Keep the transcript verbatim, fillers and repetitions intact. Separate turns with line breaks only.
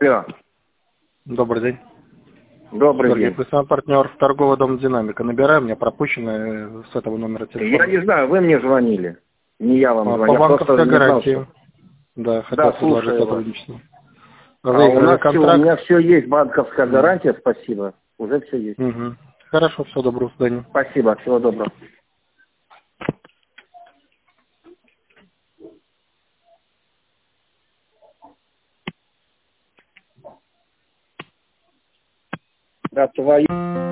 Алло.
Добрый день.
Добрый
Сергей,
день.
представляю, партнер торговый дом «Динамика». Набираем, мне пропущено с этого номера телефона.
Я не знаю, вы мне звонили. Не я вам
А,
звонил.
по банковской гарантии. Да, хотел
Да,
предложить
слушаю вас.
сотрудничество.
А у
Выиграли
нас все, у
контракт.
меня все есть, банковская гарантия, спасибо. Уже все есть.
Угу. Хорошо, все, доброго свидания.
Спасибо, всего доброго. Да, твою...